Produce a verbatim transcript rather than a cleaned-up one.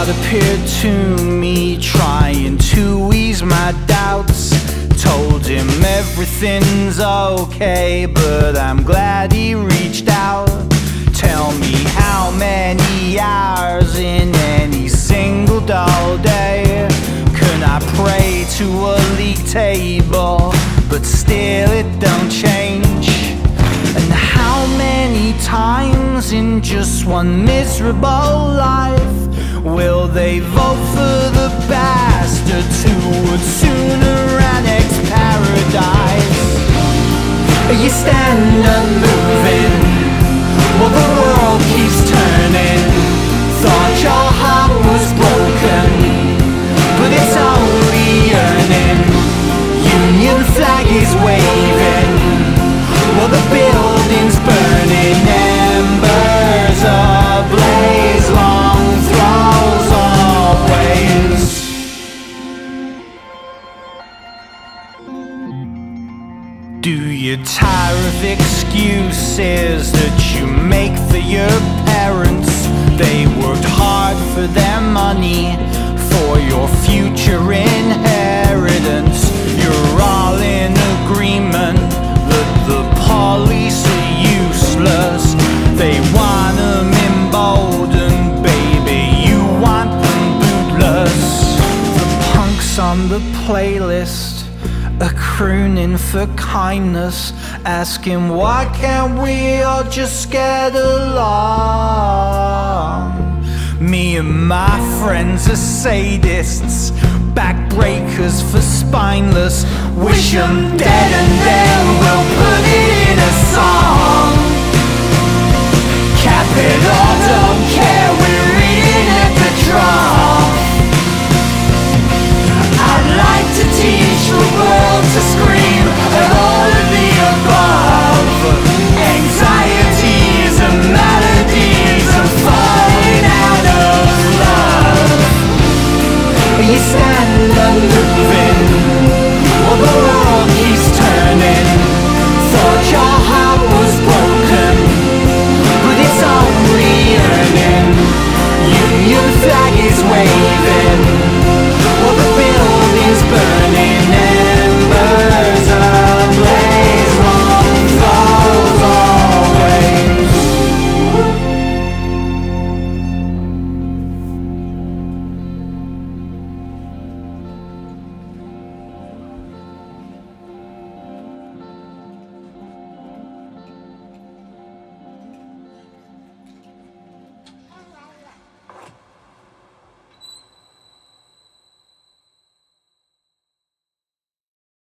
God appeared to me, trying to ease my doubts. Told him everything's okay, but I'm glad he reached out. Tell me how many hours in any single dull day can I pray to a league table, but still it don't change? And how many times in just one miserable life will they vote for the bastards who would sooner annex paradise? You stand unmoving while the world keeps turning. Thought your heart was broken, but it's only yearning. Union flag is waving while the building's burning. Embers ablaze, long throws always. Do you tire of excuses that you make for your parents? They worked hard for their money, for your future inheritance. You're all in agreement that the police are useless. They want them emboldened, baby, you want them bootless. The punks on the playlist are crooning for kindness, asking why can't we all just get along? Me and my friends are sadists, backbreakers for spineless. Wish 'em dead and then we'll put it in a song. Capital don't care, we're reading at the trough. I'd like to teach the world to scream at all of the above. Anxieties and maladies are falling out of love. You stand unmoving while the world keeps turning. Thought your heart was broken, but it's only yearning. Union flag is waving.